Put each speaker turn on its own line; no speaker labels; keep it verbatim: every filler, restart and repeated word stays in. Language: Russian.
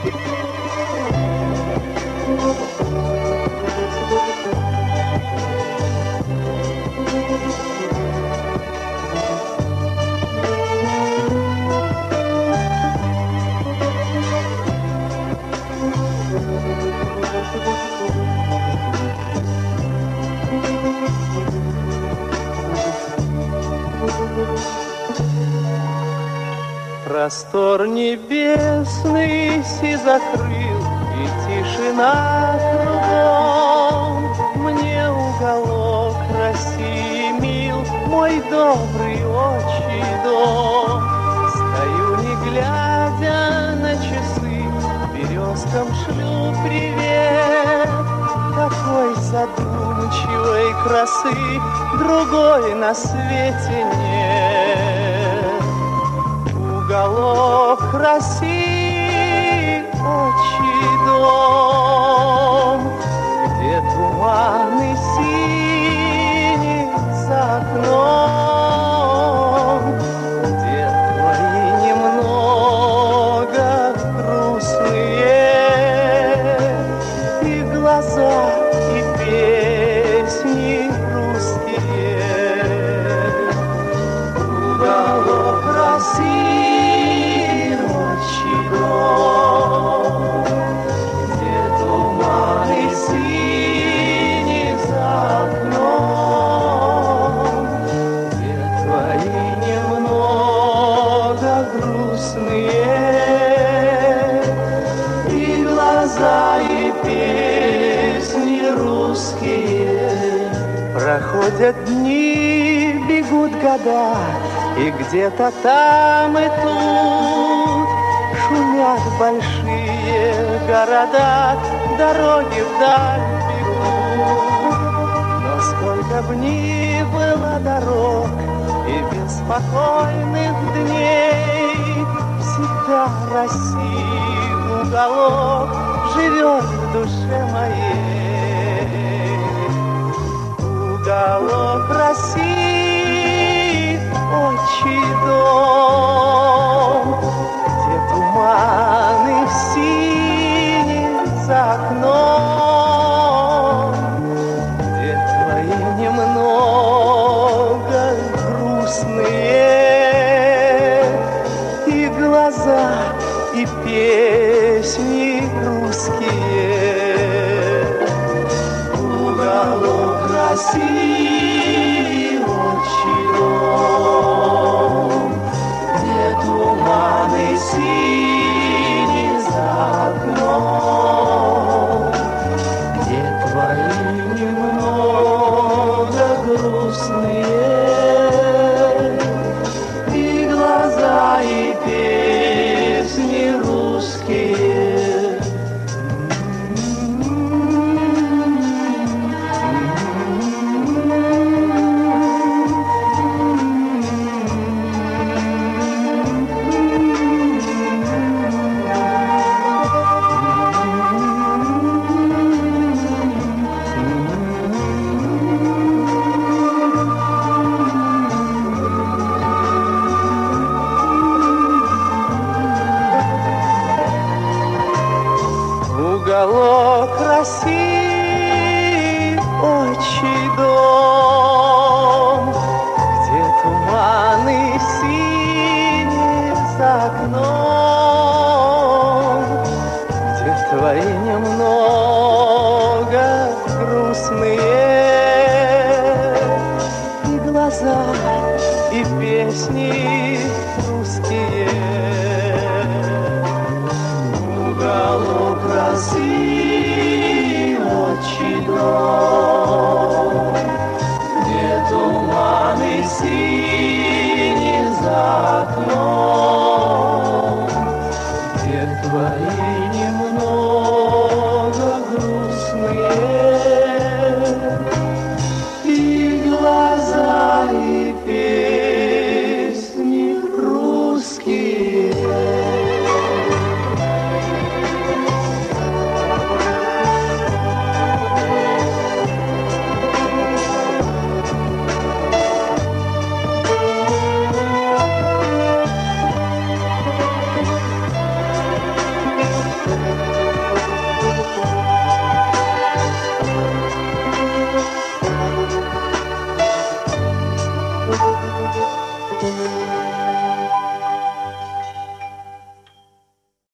Простор небесный си закрыл, и тишина кругом. Мне уголок России мил, мой добрый отчий дом. Стою, не глядя на часы, березкам шлю привет. Такой задумчивой красы другой на свете нет. Уголок России, отчий дом, где туманы синие за окном, где твои немного грустные и глаза, и песни русские. Уголок России, отчий дом, где туманы синие за окном, где твои немного грустные и глаза, и песни русские. Проходят дни, бегут года, и где-то там и тут шумят большие города, дороги вдаль бегут. Но сколько б ни было дорог и беспокойных дней, всегда России уголок живет в душе моей. Уголок России, отчий дом, где туманы синие за окном, где твои немного грустные и глаза, и песни русские. Уголок России, отчий дом, где туманы синие за окном, где твои немного грустные и глаза, и песни русские. Уголок России, отчий дом, где туманы синие за окном, где твои немного грустные и глаза, и песни русские. Уголок России, отчий дом, где туманы синие за окном, где твои немного грустные и глаза, и песни русские. Thank you.